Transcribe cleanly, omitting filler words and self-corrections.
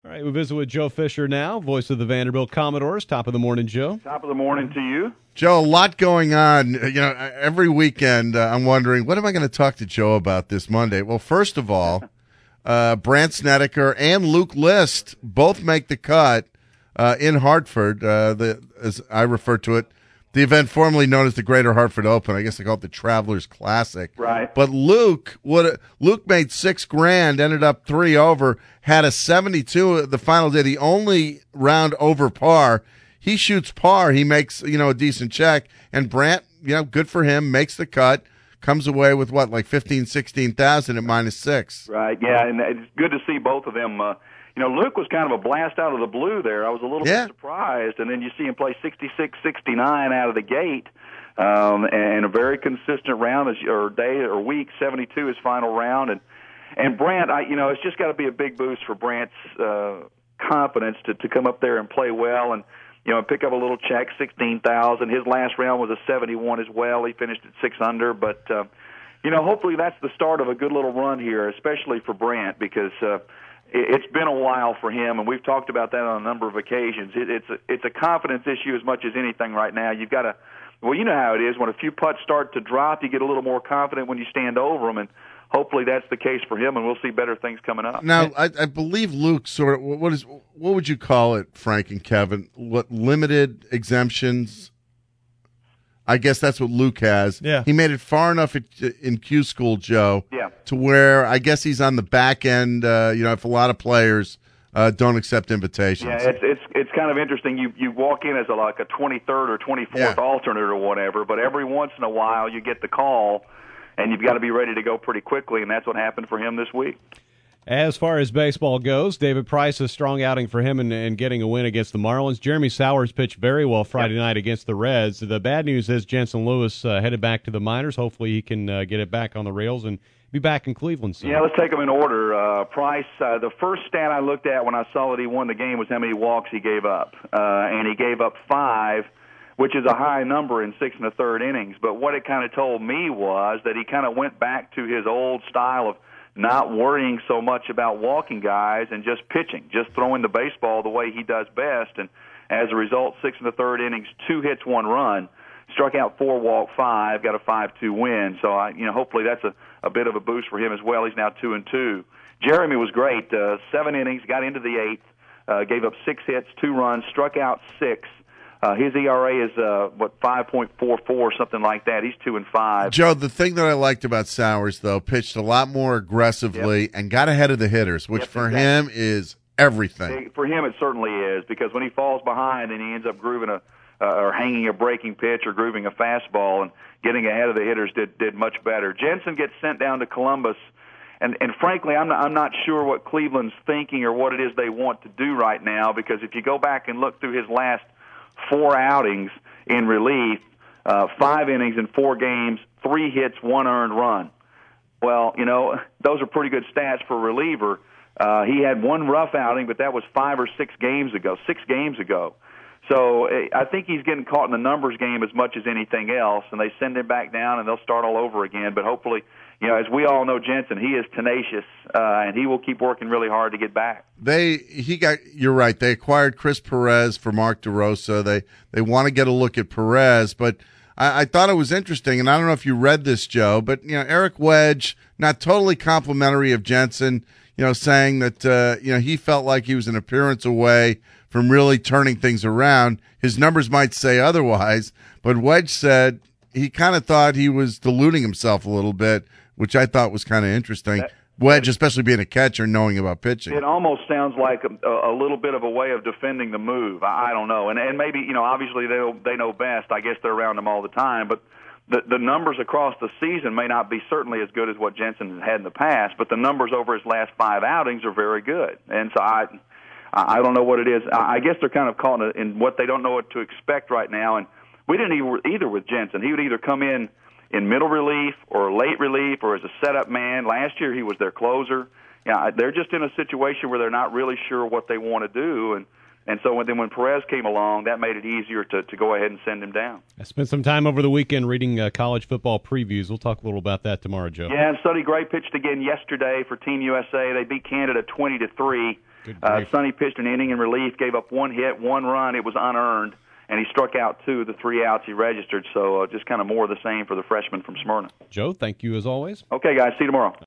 All right, we visit with Joe Fisher now, voice of the Vanderbilt Commodores. Top of the morning, Joe. Top of the morning to you. Joe, a lot going on. Every weekend I'm wondering, what am I going to talk to Joe about this Monday? Well, first of all, Brandt Snedeker and Luke List both make the cut in Hartford, as I refer to it, the event formerly known as the Greater Hartford Open. I guess they call it the Travelers Classic. Right. But Luke made $6,000, ended up 3 over, had a 72 the final day, the only round over par. He shoots par, he makes a decent check, and Brandt, good for him, makes the cut, comes away with what, like 16,000 at -6. Right. Yeah, and it's good to see both of them. Luke was kind of a blast out of the blue there. I was a little bit surprised, and then you see him play 66, 69 out of the gate, and a very consistent round or day or week. 72 his final round, and Brandt, it's just got to be a big boost for Brandt's confidence to come up there and play well and pick up a little check, 16,000. His last round was a 71 as well. He finished at 6 under, but hopefully that's the start of a good little run here, especially for Brandt, because it's been a while for him, and we've talked about that on a number of occasions. It's a confidence issue as much as anything right now. You've got to, you know how it is. When a few putts start to drop, you get a little more confident when you stand over them, and hopefully that's the case for him, and we'll see better things coming up. Now, I believe Luke sort of, what would you call it, Frank and Kevin? What, limited exemptions? I guess that's what Luke has. Yeah. He made it far enough in Q school, Joe, to where I guess he's on the back end, if a lot of players don't accept invitations. Yeah, it's kind of interesting. You walk in as a 23rd or 24th alternate or whatever, but every once in a while you get the call, and you've got to be ready to go pretty quickly, and that's what happened for him this week. As far as baseball goes, David Price, a strong outing for him and getting a win against the Marlins. Jeremy Sowers pitched very well Friday night against the Reds. The bad news is Jensen Lewis headed back to the minors. Hopefully he can get it back on the rails and be back in Cleveland soon. Yeah, let's take them in order. Price, the first stat I looked at when I saw that he won the game was how many walks he gave up. And he gave up 5, which is a high number in 6 1/3 innings. But what it kind of told me was that he kind of went back to his old style of not worrying so much about walking guys and just pitching, just throwing the baseball the way he does best. And as a result, 6 1/3 innings, 2 hits, 1 run, struck out 4, walked 5, got a 5-2 win. So hopefully that's a bit of a boost for him as well. He's now 2-2. Jeremy was great. 7 innings, got into the 8th, gave up 6 hits, 2 runs, struck out 6. His ERA is 5.44, something like that. He's 2-5. Joe, the thing that I liked about Sowers, though, pitched a lot more aggressively and got ahead of the hitters, which for him is everything. For him, it certainly is, because when he falls behind and he ends up grooving or hanging a breaking pitch or grooving a fastball and getting ahead of the hitters did much better. Jensen gets sent down to Columbus. And frankly, I'm not sure what Cleveland's thinking or what it is they want to do right now, because if you go back and look through his last 4 outings in relief, 5 innings in 4 games, 3 hits, 1 earned run. Well, those are pretty good stats for a reliever. He had 1 rough outing, but that was 5 or 6 games ago. So I think he's getting caught in the numbers game as much as anything else, and they send him back down, and they'll start all over again. But hopefully, as we all know, Jensen, he is tenacious, and he will keep working really hard to get back. You're right. They acquired Chris Perez for Mark DeRosa. They want to get a look at Perez, but I thought it was interesting, and I don't know if you read this, Joe, but Eric Wedge, not totally complimentary of Jensen, saying that he felt like he was an appearance away from really turning things around. His numbers might say otherwise, but Wedge said he kind of thought he was deluding himself a little bit, which I thought was kind of interesting. Wedge, especially being a catcher, knowing about pitching. It almost sounds like a little bit of a way of defending the move. I don't know. And maybe, obviously they know best. I guess they're around them all the time. But the numbers across the season may not be certainly as good as what Jensen has had in the past, but the numbers over his last 5 outings are very good. And so I don't know what it is. I guess they're kind of caught in what they don't know what to expect right now. And we didn't either with Jensen. He would either come in middle relief or late relief or as a setup man. Last year he was their closer. They're just in a situation where they're not really sure what they want to do. And so when Perez came along, that made it easier to go ahead and send him down. I spent some time over the weekend reading college football previews. We'll talk a little about that tomorrow, Joe. Yeah, and Sonny Gray pitched again yesterday for Team USA. They beat Canada 20-3. Sonny pitched an inning in relief, gave up 1 hit, 1 run. It was unearned, and he struck out 2 of the 3 outs he registered. So just kind of more of the same for the freshman from Smyrna. Joe, thank you as always. Okay, guys. See you tomorrow.